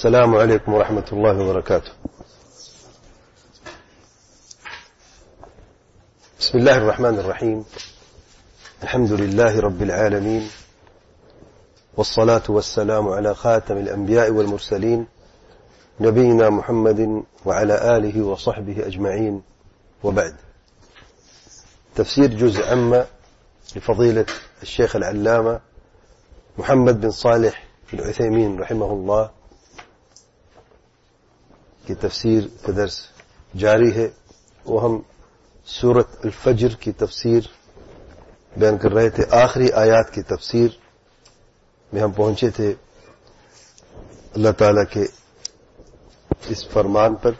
السلام عليكم ورحمة الله وبركاته. بسم الله الرحمن الرحيم. الحمد لله رب العالمين، والصلاة والسلام على خاتم الأنبياء والمرسلين نبينا محمد وعلى آله وصحبه أجمعين، وبعد. تفسير جزء عامة لفضيلة الشيخ العلامة محمد بن صالح العثيمين رحمه الله کی تفسیر کا درس جاری ہے، وہ ہم سورۃ الفجر کی تفسیر بیان کر رہے تھے. آخری آیات کی تفسیر میں ہم پہنچے تھے اللہ تعالی کے اس فرمان پر،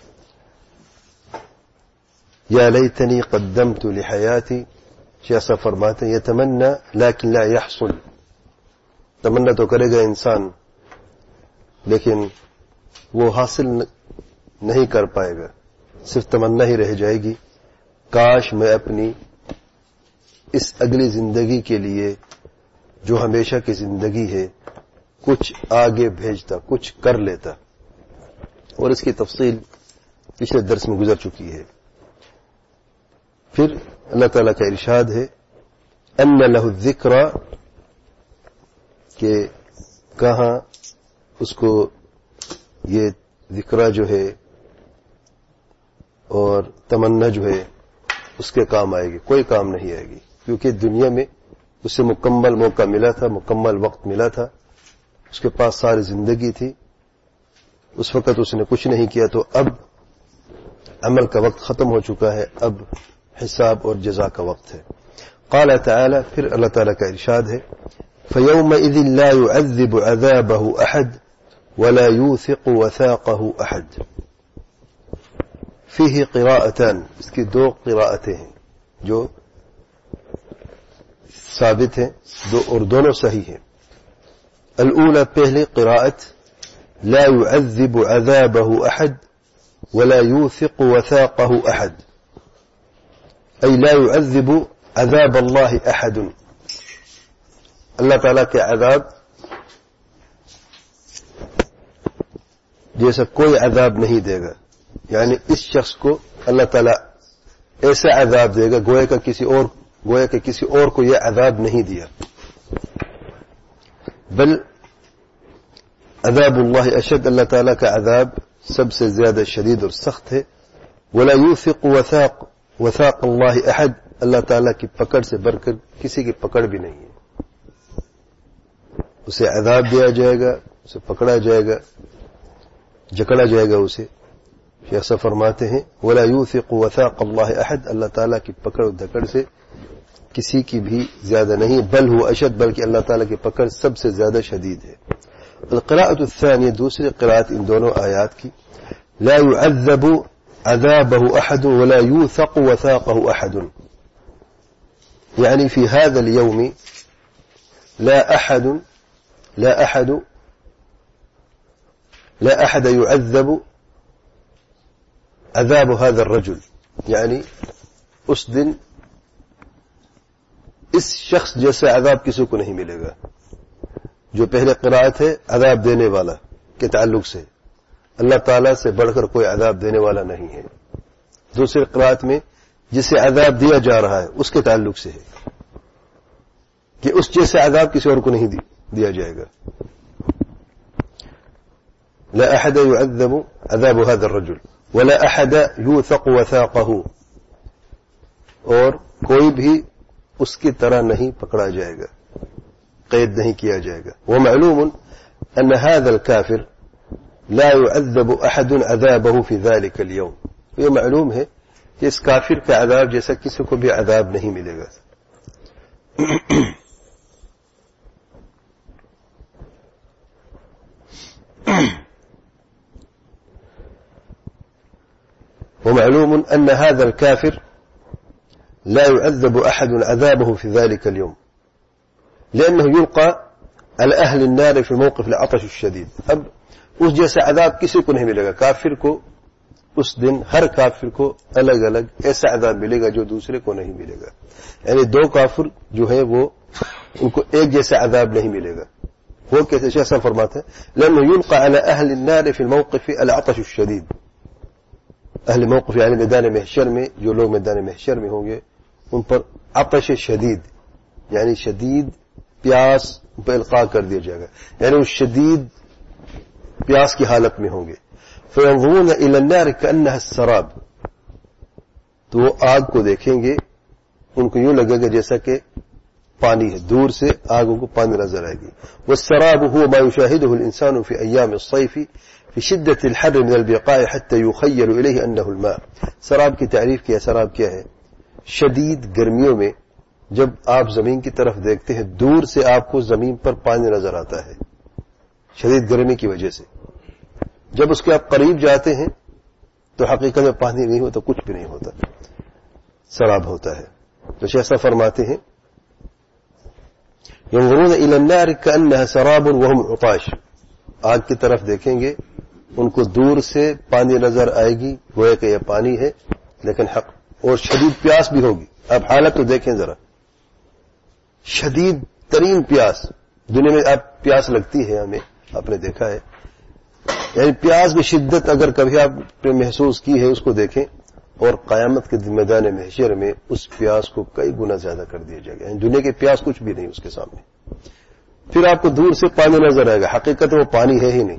یا لیتنی قدمت لحیاتی، ایسا فرماتے ہیں یتمنى لیکن لا يحصل، تمنا تو کرے گا انسان لیکن وہ حاصل نہیں کر پائے گا، صرف تمنا ہی رہ جائے گی. کاش میں اپنی اس اگلی زندگی کے لیے جو ہمیشہ کی زندگی ہے کچھ آگے بھیجتا، کچھ کر لیتا. اور اس کی تفصیل پچھلے درس میں گزر چکی ہے. پھر اللہ تعالیٰ کا ارشاد ہے ان لہ الذکری، کہ کہاں اس کو یہ ذکرہ جو ہے اور تمنا جو ہے اس کے کام آئے گی، کوئی کام نہیں آئے گی، کیونکہ دنیا میں اسے مکمل موقع ملا تھا، مکمل وقت ملا تھا، اس کے پاس ساری زندگی تھی. اس وقت اس نے کچھ نہیں کیا، تو اب عمل کا وقت ختم ہو چکا ہے، اب حساب اور جزا کا وقت ہے. قال تعالی، پھر اللہ تعالیٰ کا ارشاد ہے فَيَوْمَئِذٍ لَا يُعَذِّبُ عَذَابَهُ أَحَدٌ وَلَا يُوثِقُ وَثَاقَهُ أَحَدٌ. فيه قراءتان، اس کی دو قراءتیں ہیں جو ثابت ہیں، اور دونوں صحیح ہیں. الاولى، پہلی قراءت لا يعذب عذابه أحد ولا يوثق وثاقه أحد، أي لا يعذب عذاب الله أحد، اللہ تعالیٰ کے عذاب جیسا کوئی عذاب نہیں دے گا. یعنی اس شخص کو اللہ تعالیٰ ایسا عذاب دے گا گویا کہ کسی اور کو یہ عذاب نہیں دیا. بل عذاب اللہ اشد، اللہ تعالیٰ کا عذاب سب سے زیادہ شدید اور سخت ہے. ولا يوثق وثاق اللہ احد، اللہ تعالیٰ کی پکڑ سے بڑھ کر کسی کی پکڑ بھی نہیں ہے. اسے عذاب دیا جائے گا، اسے پکڑا جائے گا، جکڑا جائے گا اسے. ایسا فرماتے ہیں ولا يوثق وثاق اللہ احد، اللہ تعالیٰ کی پکڑ و دھکڑ سے کسی کی بھی زیادہ نہیں. بل هو اشد، بلکہ اللہ تعالیٰ کی پکڑ سب سے زیادہ شدید ہے. القراءة الثانیہ، دوسری قراءت ان دونوں آیات کی لا يعذب عذابه احد ولا يوثق وثاقه احد، يعني في هذا اليوم لا احد يعذب عذاب هذا الرجل، یعنی اس دن اس شخص جیسا عذاب کسی کو نہیں ملے گا. جو پہلے قراءت ہے عذاب دینے والا کے تعلق سے، اللہ تعالیٰ سے بڑھ کر کوئی عذاب دینے والا نہیں ہے. دوسری قراءت میں جسے عذاب دیا جا رہا ہے اس کے تعلق سے ہے کہ اس جیسے عذاب کسی اور کو نہیں دیا جائے گا. لا احد يعذب عذاب هذا الرجل ولا احد يوثق وثاقه، اور کوئی بھی اس کی طرح نہیں پکڑا جائے گا، قید نہیں کیا جائے گا. ومعلوم ان هذا الكافر لا يعذب احد عذابه في ذلك اليوم، یہ معلوم ہے کہ اس کافر کا عذاب جیسا کسی کو بھی عذاب نہیں ملے گا. ومعلوم أن هذا الكافر لا يعذب أحد عذابه في ذلك اليوم، لأنه يلقى على أهل النار في موقف العطش الشديد. اب اس جیسا عذاب کسی کو نہیں ملے گا. کافر کو اس دن ہر کافر کو الگ الگ ایسا عذاب ملے گا جو دوسرے کو نہیں ملے گا. یعنی دو کافر جو ہے وہ ان کو ایک جیسا عذاب نہیں ملے گا. وہ کیسے؟ شیخ صاحب فرماتے ہیں لأنه يلقى على أهل النار في الموقف العطش الشديد. اہل موقف یعنی میدان محشر میں جو لوگ میدان محشر میں ہوں گے ان پر عطش شدید یعنی شدید پیاس پہ القاء کر دیا جائے گا، یعنی وہ شدید پیاس کی حالت میں ہوں گے. فينظرون إلى النار كأنها السراب، تو وہ آگ کو دیکھیں گے ان کو یوں لگے گا جیسا کہ پانی ہے، دور سے آگوں کو پانی نظر آئے گی. والسراب هو ما يشاهده الإنسان في أيام الصيف في شدة الحر من البقاع حتى يخيل إليه أنه الماء. سراب کی تعریف کیا؟ سراب کیا ہے؟ شدید گرمیوں میں جب آپ زمین کی طرف دیکھتے ہیں دور سے آپ کو زمین پر پانی نظر آتا ہے شدید گرمی کی وجہ سے. جب اس کے آپ قریب جاتے ہیں تو حقیقت میں پانی نہیں ہوتا، کچھ بھی نہیں ہوتا، سراب ہوتا ہے. تو شیخ صاحب فرماتے ہیں ينظرون إلى النار كأنها سراب وهم عطاش، آگ کی طرف دیکھیں گے ان کو دور سے پانی نظر آئے گی گویا کہ یہ پانی ہے لیکن حق، اور شدید پیاس بھی ہوگی. اب حالت تو دیکھیں ذرا، شدید ترین پیاس دنیا میں آپ پیاس لگتی ہے ہمیں، آپ نے دیکھا ہے، یعنی پیاس میں شدت اگر کبھی آپ نے محسوس کی ہے اس کو دیکھیں، اور قیامت کے میدان محشر میں اس پیاس کو کئی گنا زیادہ کر دیا جائے گا، یعنی دنیا کی پیاس کچھ بھی نہیں اس کے سامنے. پھر آپ کو دور سے پانی نظر آئے گا، حقیقت وہ پانی ہے ہی نہیں.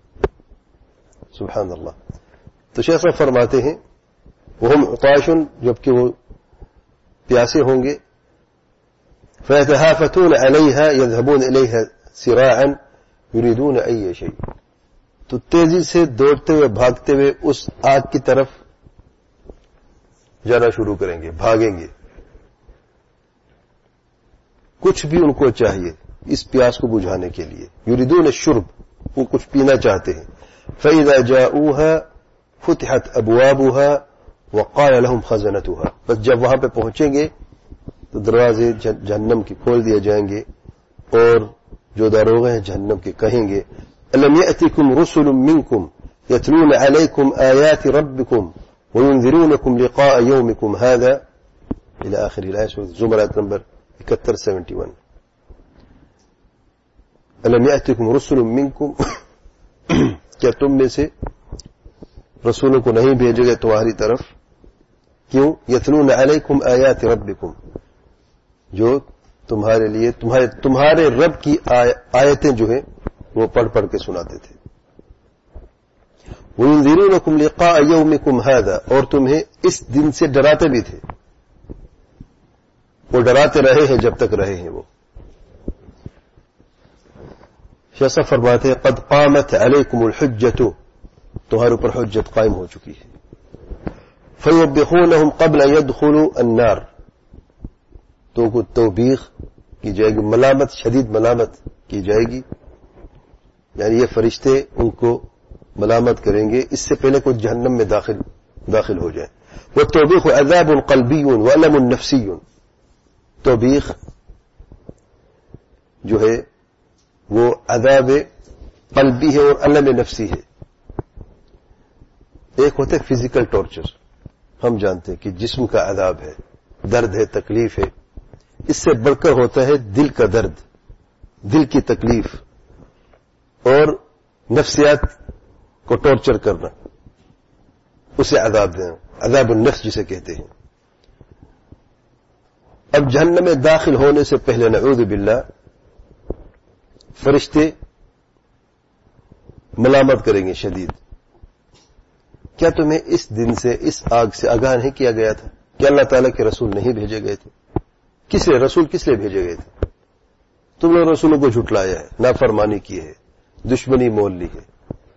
سبحان اللہ. تو شیخ صاحب فرماتے ہیں وہم عطاش، جبکہ وہ پیاسے ہوں گے. فيتهافتون عليها يذهبون إليها سراعا يريدون أي شيء، تو تیزی سے دوڑتے ہوئے بھاگتے ہوئے اس آگ کی طرف جانا شروع کریں گے، بھاگیں گے. کچھ بھی ان کو چاہیے اس پیاس کو بجھانے کے لیے. یریدون الشرب، وہ کچھ پینا چاہتے ہیں. فإذا جاءوها فتحت أبوابها وقال لهم خزنتها، بس جب وہاں پہ پہنچیں گے تو دروازے جہنم کے کھول دیے جائیں گے اور جو داروغے ہیں جہنم کے کہیں گے ألم يأتكم رسل منكم يتلون عليكم آيات ربكم وينذرونكم لقاء يومكم هذا إلى آخر الآية. زمر آیت نمبر 71. ألم يأتكم رسل منكم، کیا تم میں سے رسولوں کو نہیں بھیجے گئے تمہاری طرف؟ کیوں؟ یتلون علیکم آیات ربکم، جو تمہارے لیے تمہارے رب کی آیتیں جو ہیں وہ پڑھ پڑھ کے سناتے تھے. وَيُنذِرُونَكُمْ لِقَاءَ يَوْمِكُمْ هَذَا، اور تمہیں اس دن سے ڈراتے بھی تھے، وہ ڈراتے رہے ہیں جب تک رہے ہیں وہ. شیخ صاحب فرماتے ہیں قد قامت علیکم الحجۃ، تمہارے اوپر حجت قائم ہو چکی ہے. فَيُوبِّخُونَهُمْ قَبْلَ يَدْخُلُوا النَّارِ، تو کو توبیخ کی جائے گی، ملامت، شدید ملامت کی جائے گی، یعنی یہ فرشتے ان کو ملامت کریں گے اس سے پہلے کوئی جہنم میں داخل ہو جائے. والتوبیخ عذاب قلبی وألم نفسی، توبیخ جو ہے وہ عذاب قلبی ہے اور علم نفسی ہے. ایک ہوتا ہے فزیکل ٹارچر، ہم جانتے ہیں کہ جسم کا عذاب ہے، درد ہے، تکلیف ہے. اس سے بڑھ کر ہوتا ہے دل کا درد، دل کی تکلیف اور نفسیات کو ٹارچر کرنا، اسے عذاب دینا، عذاب النفس جسے کہتے ہیں. اب جہنم میں داخل ہونے سے پہلے نعوذ باللہ فرشتے ملامت کریں گے شدید. کیا تمہیں اس دن سے، اس آگ سے آگاہ نہیں کیا گیا تھا کہ اللہ تعالیٰ کے رسول نہیں بھیجے گئے تھے؟ کس لیے رسول کس لیے بھیجے گئے تھے؟ تم نے رسولوں کو جھٹلایا ہے، نافرمانی کی ہے، دشمنی مول لی ہے.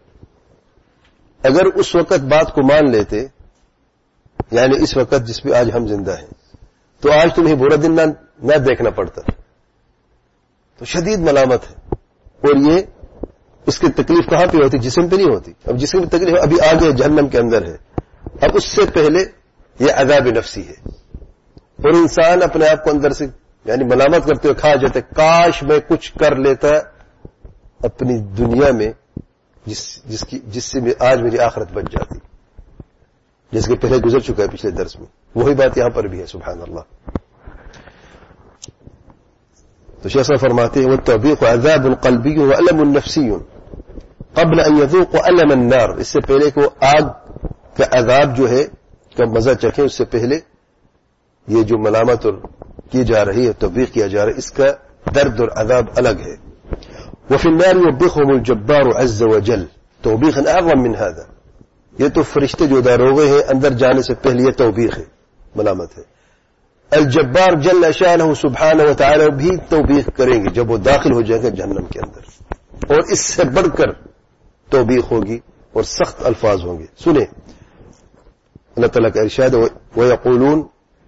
اگر اس وقت بات کو مان لیتے، یعنی اس وقت جس پہ آج ہم زندہ ہیں، تو آج تمہیں برا دن نہ دیکھنا پڑتا. تو شدید ملامت ہے، اور یہ اس کی تکلیف کہاں پہ ہوتی؟ جسم پہ نہیں ہوتی. اب جسم کی تکلیف ابھی آگے جہنم کے اندر ہے، اب اس سے پہلے یہ عذاب نفسی ہے. اور انسان اپنے آپ کو اندر سے یعنی ملامت کرتے ہوئے کھا جاتے، کاش میں کچھ کر لیتا اپنی دنیا میں جس سے آج میری آخرت بچ جاتی، جس کے پہلے گزر چکا ہے پچھلے درس میں. وہی بات یہاں پر بھی ہے. سبحان اللہ. تو شیخ صاحب فرماتے ہیں والتوبیخ عذاب قلبی وألم نفسی قبل ان يذوقوا ألم النار، اس سے پہلے کہ وہ آگ کا عذاب جو ہے کا مزہ چکھیں، اس سے پہلے یہ جو ملامت اور کی جا رہی ہے، توبیخ کیا جا رہا ہے، اس کا درد اور عذاب الگ ہے. وفي النار يوبخهم الجبار عز وجل توبیخا اعظم من هذا، یہ تو فرشتے جو داروغے ہیں اندر جانے سے پہلے یہ توبیخ ہے، ملامت ہے. الجبار جل شانہ سبحانہ وتعالی بھی توبیخ کریں گے جب وہ داخل ہو جائیں گے جہنم کے اندر، اور اس سے بڑھ کر توبیخ ہوگی اور سخت الفاظ ہوں گے. سنیں اللہ تعالیٰ کا ارشاد وَيَقُولُونَ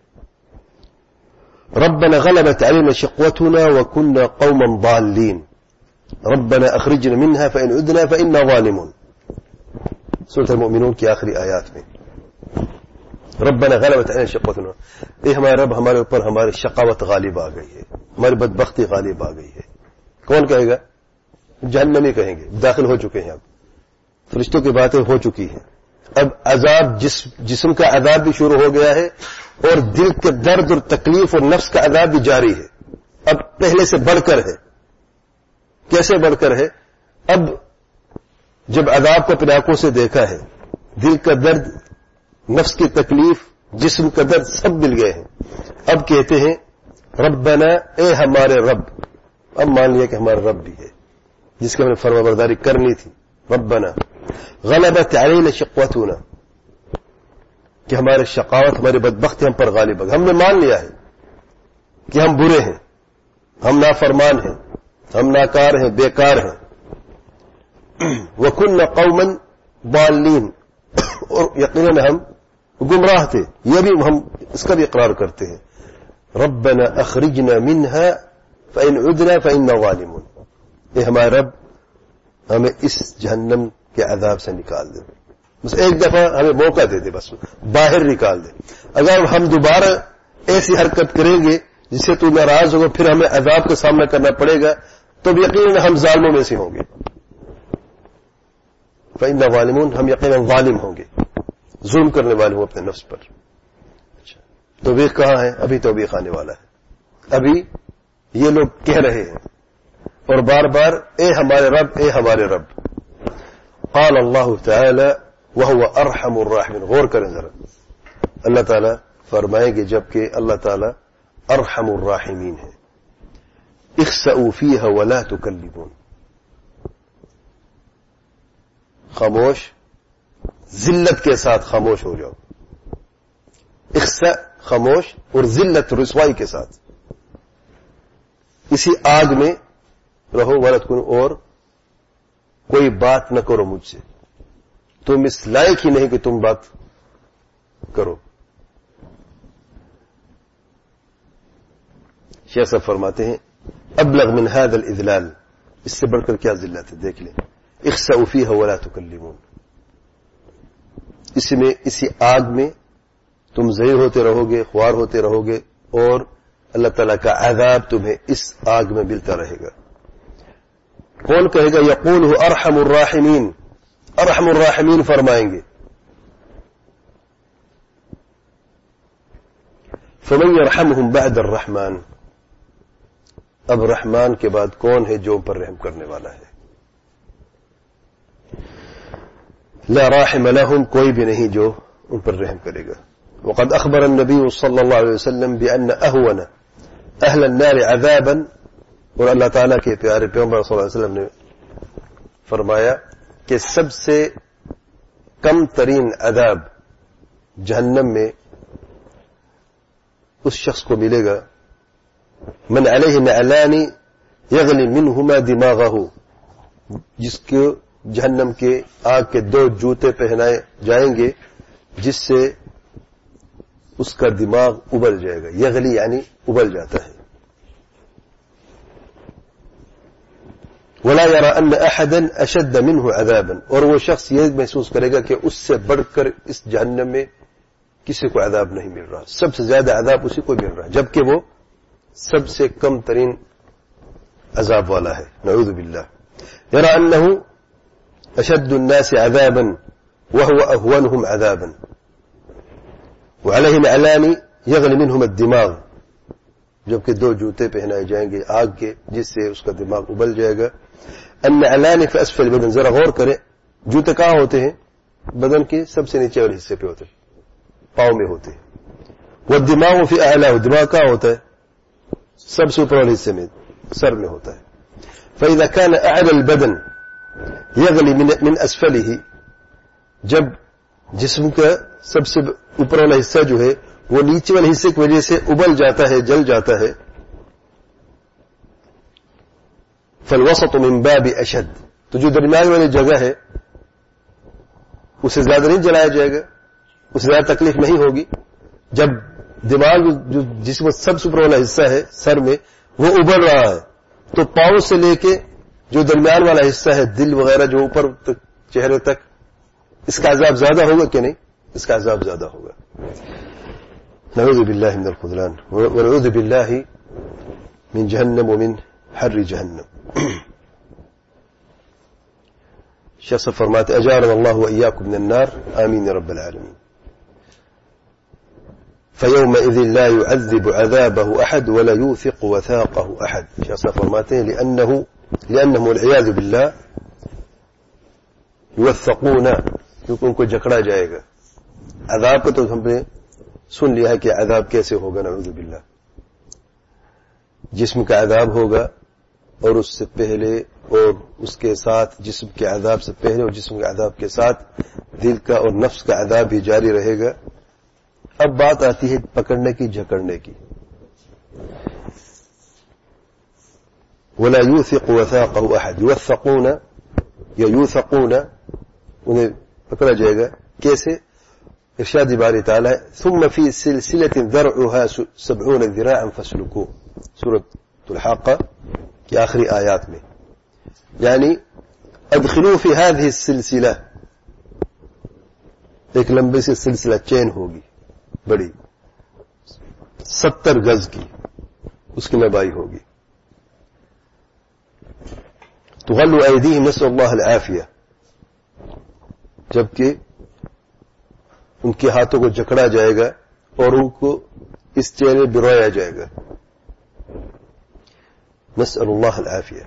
رَبَّنَا غَلَبَتْ عَلَيْنَا شِقْوَتُنَا وَكُنَّا قَوْمًا ضَالِّينَ رَبَّنَا أَخْرِجْنَا مِنْهَا فَإِنْ عُدْنَا فَإِنَّا ظَالِمُونَ. سورۃ المؤمنون کی آخری آیات میں ربنا غلبت علینا شقوتنا، اے ہمارے رب ہمارے اوپر ہماری شقاوت غالب آ گئی ہے، ہماری بدبختی غالب آ گئی ہے. کون کہے گا؟ جہنمی کہیں گے، داخل ہو چکے ہیں. اب فرشتوں کی باتیں ہو چکی ہیں، اب عذاب جسم کا عذاب بھی شروع ہو گیا ہے اور دل کے درد اور تکلیف اور نفس کا عذاب بھی جاری ہے. اب پہلے سے بڑھ کر ہے. کیسے بڑھ کر ہے؟ اب جب عذاب کو اپنی آنکھوں سے دیکھا ہے، دل کا درد، نفس کی تکلیف، جسم کا درد سب مل گئے ہیں. اب کہتے ہیں ربنا، اے ہمارے رب. اب مان لیا کہ ہمارا رب بھی ہے جس کی ہم نے فرما برداری کرنی تھی. ربنا غلبت علینا شقوتنا، کہ ہمارے شقاوت، ہماری بدبختی ہم پر غالب ہے. ہم نے مان لیا ہے کہ ہم برے ہیں، ہم نافرمان ہیں، ہم ناکار ہیں، بیکار ہیں. وَكُنَّ قَوْمًا ضَالِّينَ، اور یقیناً ہم گمراہ تھے. یہ بھی ہم اس کا بھی اقرار کرتے ہیں. رَبَّنَا أَخْرِجْنَا مِنْهَا فَإِنْ عُدْنَا فَإِنَّا ظَالِمُونَ، اے ہمارے رب ہمیں اس جہنم کے عذاب سے نکال دے، بس ایک دفعہ ہمیں موقع دے دے، بس باہر نکال دے. اگر ہم دوبارہ ایسی حرکت کریں گے جس سے تو ناراض ہوگا، پھر ہمیں عذاب کا سامنا کرنا پڑے گا، تو یقیناً ہم ظالموں میں سے ہوں گے. فإنا ظالمون، ہم یقیناً ظالم ہوں گے، ظلم کرنے والے ہوں اپنے نفس پر. اچھا، توبیخ کہاں ہے؟ ابھی توبیخ آنے والا ہے. ابھی یہ لوگ کہہ رہے ہیں اور بار بار اے ہمارے رب، اے ہمارے رب. قال اللہ تعالی وهو ارحم الراحمین. غور کریں ذرا، اللہ تعالی فرمائیں گے جبکہ اللہ تعالی ارحم الراحمین ہے. اخسئوا فيها ولا تكلمون، خاموش، ذلت کے ساتھ خاموش ہو جاؤ. اخسا خاموش، اور ذلت رسوائی کے ساتھ اسی آگ میں رہو. ولت کنو، اور کوئی بات نہ کرو مجھ سے، تم اس لائق ہی نہیں کہ تم بات کرو. شیخ صاحب فرماتے ہیں ابلغ من هذا الاذلال، اس سے بڑھ کر کیا ذلت ہے؟ دیکھ لیں. اخسأوا فيها ولا تكلمون، اس میں اسی آگ میں تم ذلیل ہوتے رہو گے، خوار ہوتے رہو گے، اور اللہ تعالیٰ کا عذاب تمہیں اس آگ میں ملتا رہے گا. کون کہے گا؟ یقول ارحم الراحمین، ارحم الراحمین فرمائیں گے. فمن يرحمهم بعد الرحمن، اب رحمان کے بعد کون ہے جو ان پر رحم کرنے والا ہے؟ لا راحم لهم، کوئی بھی نہیں جو ان پر رحم کرے گا. وقد اخبر النبی صلی اللہ علیہ وسلم بان اهون اهل النار عذابا، اور اللہ تعالیٰ کے پیارے پیغمبر صلی اللہ علیہ وسلم نے فرمایا کہ سب سے کم ترین عذاب جہنم میں اس شخص کو ملے گا من علیہ نعلان یغلی منہما دماغہ، جس کو جہنم کے آگ کے 2 جوتے پہنائے جائیں گے جس سے اس کا دماغ ابل جائے گا. یغلی یعنی ابل جاتا ہے. ولا يرى ان احدا اشد منه عذابا، اور وہ شخص یہ محسوس کرے گا کہ اس سے بڑھ کر اس جہنم میں کسی کو عذاب نہیں مل رہا، سب سے زیادہ عذاب اسی کو مل رہا ہے، جبکہ وہ سب سے کم ترین عذاب والا ہے. نعوذ باللہ. يرى انه اشد الناس عذابا وهو اهونهم عذابا وعليه نعلان يغلي منهما الدماغ جبکہ 2 جوتے پہنائے جائیں گے آگ کے جس سے اس کا دماغ ابل جائے گا. النعلان فی اسفل البدن، ذرا غور کریں جوتے کہاں ہوتے ہیں؟ بدن کے سب سے نیچے والے حصے پہ ہوتے ہیں، پاؤں میں ہوتے ہیں. والدماغ فی اعلیٰ، دماغ کہاں ہوتا ہے؟ سب سے اوپر والے حصے میں، سر میں ہوتا ہے. فاذا كان اعلى البدن يغلي من اسفله، جب جسم کا سب سے اوپر والا حصہ جو ہے وہ نیچے والے حصے کی وجہ سے ابل جاتا ہے، جل جاتا ہے. فالوسط من باب اشد، تو جو درمیان والی جگہ ہے اسے زیادہ نہیں جلایا جائے گا، اسے زیادہ تکلیف نہیں ہوگی. جب دماغ جو جسم کا سب سے اوپر والا حصہ ہے سر میں وہ ابل رہا ہے تو پاؤں سے لے کے جو درمیان والا حصہ ہے دل وغیرہ جو اوپر تک چہرے تک، اس کا عذاب زیادہ ہوگا کہ نہیں؟ اس کا عذاب زیادہ ہوگا. نعوذ باللہ من الخذلان ونعوذ باللہ من جہنم ومن حر جہنم. شیخ صاحب فرماتے اجارنا اللہ وإياكم من النار آمین یا رب العالمین. فيومئذ لا يعذب عذابه أحد ولا يوثق وثاقه أحد. شیخ صاحب فرماتے ہیں لأنهم والعياذ بالله يوثقون، کیونکہ ان کو جکڑا جائے گا. عذاب کا تو ہم نے سن لیا ہے کہ عذاب کیسے ہوگا، نعوذ باللہ. جسم کا عذاب ہوگا اور اس سے پہلے اور اس کے ساتھ جسم کے عذاب سے پہلے اور جسم کے عذاب کے ساتھ دل کا اور نفس کا عذاب بھی جاری رہے گا. اب بات آتی ہے پکڑنے کی، جکڑنے کی. ولا يوثق وثاقه احد، يوثقون یا یوثقون، انہیں پکڑا جائے گا کیسے؟ ارشاد باری تعالی ثم في سلسلة ذرعها 70 ذراعا فاسلكوه، سورۃ الحاقہ کی آخری آیات میں. یعنی ادخلوا في هذه السلسلة، ایک لمبی سی سلسلہ چین ہوگی بڑی 70 گز کی، اس کی لمبائی ہوگی. تغل ایدیہم، نسأل اللہ العافیہ، جبکہ ان کے ہاتھوں کو جکڑا جائے گا اور ان کو اس چہرے برویا جائے گا. نسأل اللہ العافیہ.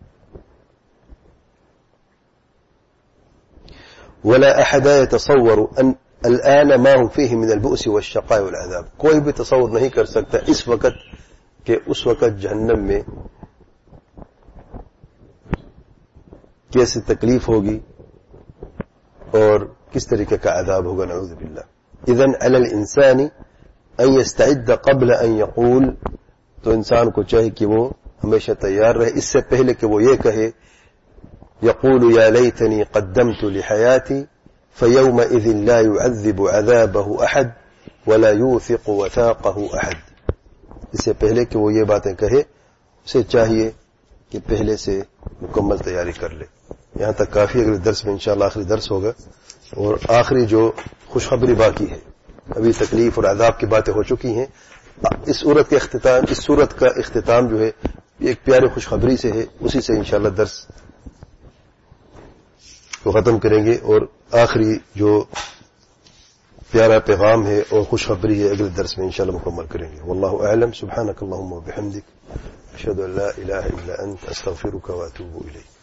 ولا احد يتصور ان الآن ما هم فيه من البؤس والشقاء والعذاب، کوئی بھی تصور نہیں کر سکتا اس وقت کہ اس وقت جہنم میں کیسی تکلیف ہوگی اور کس طریقے کا عذاب ہوگا، نعوذ باللہ. اذن علی الانسان ان يستعد قبل ان يقول، تو انسان کو چاہیے کہ وہ ہمیشہ تیار رہے اس سے پہلے کہ وہ یہ کہے یقول یا لیتنی قدمت لحیاتی فیومئذ لا يعذب عذابه احد ولا يوثق وثاقه احد. اس سے پہلے کہ وہ یہ باتیں کہے اسے چاہیے کہ پہلے سے مکمل تیاری کر لے. یہاں تک کافی، اگلے درس میں انشاءاللہ آخری درس ہوگا. اور آخری جو خوشخبری باقی ہے، ابھی تکلیف اور عذاب کی باتیں ہو چکی ہیں. اس سورت کا اختتام جو ہے ایک پیاری خوشخبری سے ہے، اسی سے انشاءاللہ درس کو ختم کریں گے. اور آخری جو پیارا پیغام ہے اور خوشخبری ہے اگلے درس میں انشاءاللہ مکمل کریں گے. واللہ اعلم. سبحانک اللہم وبحمدک، اشہد ان لا الہ الا انت، استغفرک واتوب الیک.